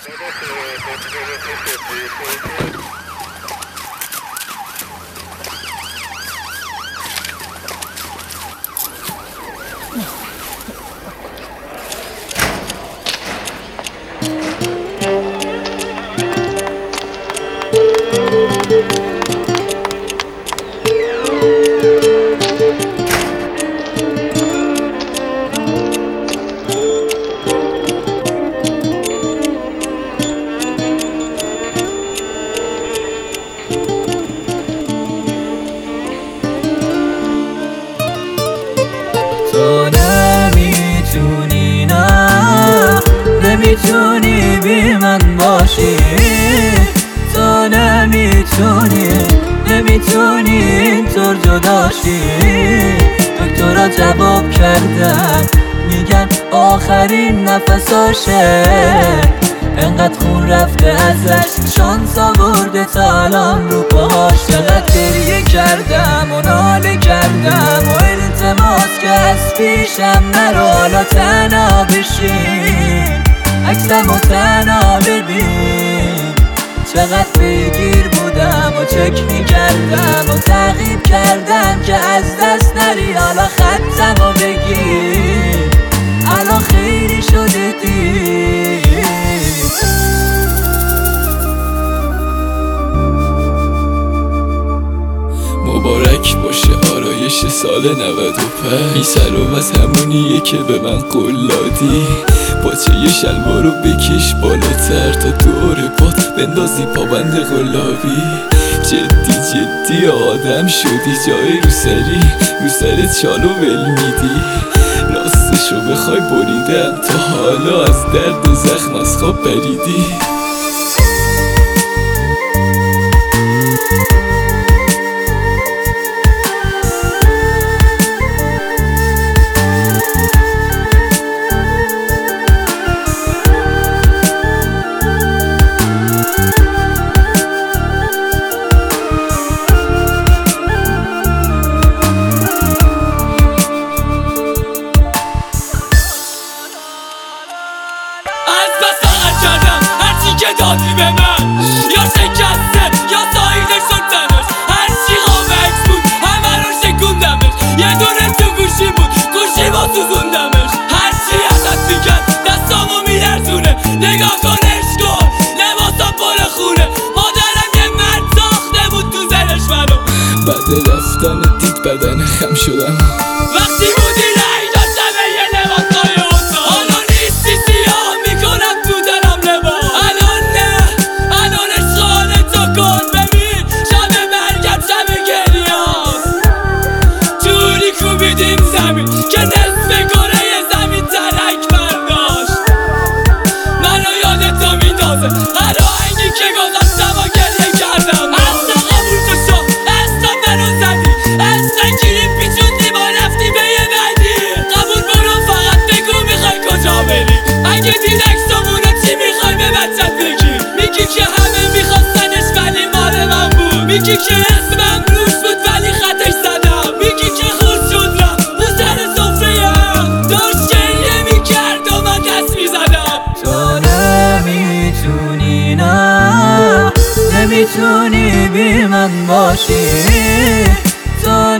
تو نمیتونی، نه نمیتونی بی من باشی. تو نمیتونی اینطور جداشی. دکترها جواب کردن میگن آخرین نفساشه. انقدر خون رفته ازش شانس آورده تا الان رو پاهاش. چقدر گریه کردم و ناله کردم و التماس که از پیشم نرو حالا تنها بشین. عکسم و تنها ببین. چقدر پیگیر بودم و چک میکردم و تعقیب کردم که از دست نری. حالا خطم و بگیر الان خیلی شده دیر. مبارک باشه آرایش سال 95. این سلام از همونیه که به من قول دادی. پاچه شلوار رو بکش بالاتر تا دور پات بندازی پابند قلابی. جدی آدم شدی جای رو سرت چالو ول میدی. راستشو بخوای بریدم تا حالا از درد زخم از خواب پریدی. که دادی به من یا شکسته یا سایده شد تنش. هرچی قامکس بود همه رو شکوندمش. یه دونه تو گوشی بود گوشی با سوزوندمش. هرچی ازت میکرد دستامو میلرزونه. نگاه کنش کن لباسم پر خونه. مادرم یه مرد ساخته بود تو زنش منو. بعد رفتن دید بدن خم شدم. وقتی بودی رای داشتم یه لباسای اوتا. حالا نیستی سیاه میکنم تو دلم لباس. ببین شب مرگت شب گریاست. جوری کوبیدیم زمین که نصف کره زمین ترک برداشت. منو یادتو میندازه هر آهنگی که گذاشتم و گریه کردم. اصلا قبول تو شو اصلا منو زدی. اصلا گیریم پیچوندی با رفتی به یه بعدی. قبول برو فقط بگو میخوای کجا بری. اگه دید اکسامونو چی میخوای به بچت بگی. میگی که همه میخواستنش ولی مال من بود. میگی که اسمم روش بود ولی خطش زدم. میگی که خورد شد رفت رو سر صفره‌ام. داشت گریه میکرد و من دست میزدم. تو نمیتونی، نه نمیتونی بی من باشی. تو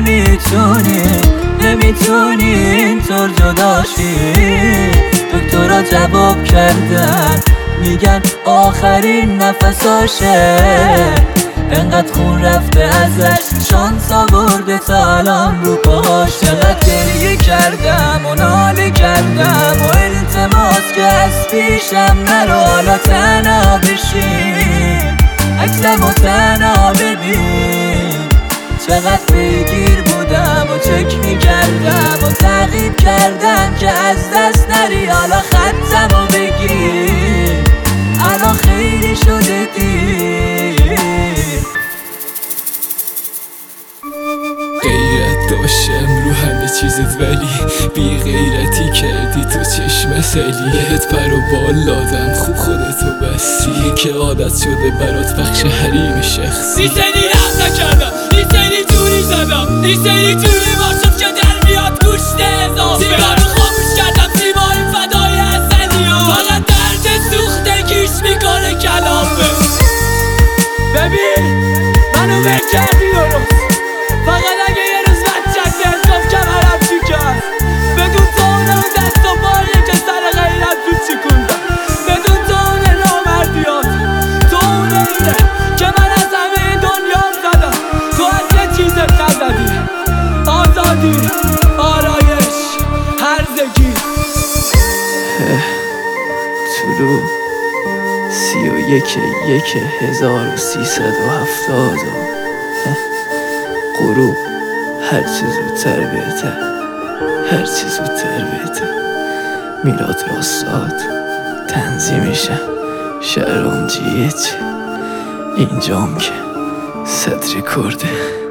نمیتونی اینطور جداشی. دکترها جواب کردن میگن آخرین نفساشه. انقدر خون رفته ازش شانس آورده تا الان رو پاهاش. چقدر گریه کردم و ناله کردم و التماس که از پیشم نرو حالا تنها بشین. عکسم و تنها ببین. چقدر پیگیر بودم و چک میکردم و تعقیب کردم که از دست نری. حالا خطم و بگیر الان خیلی شده دیر. غیرت داشتم رو همه چیزت ولی بی غیرتی کردی تو چشم سلی. بهت پر و بال دادم خوب خودتو بستی که عادت شده برات بخش حریم شخصی. این سری رفت نکردم این سری توری زدم. این سری توری باشد که در میاد گوشت اضافه. سیگار خاموش کردم سیمای فدای حسنی ها. فقط درد سوخته کیش فکر کردی درست. فقط اگه یه روز بچت احساس کمرم شکست، بدون تو اون دست و پایه که سر غیرت تو چکوندم، بدون تو اون نامردیات، تو اون ایده که من از همه دنیا زدم. تو از یه چیز نزدی، آزادی، آرایش، هرزگی. طلوع 31/1370 غروب هرچی زودتر بهتر، هرچی زودتر بهتر. میلاد راستاد تنظیمشم شهرام جیچ، اینجام که صدر کرده.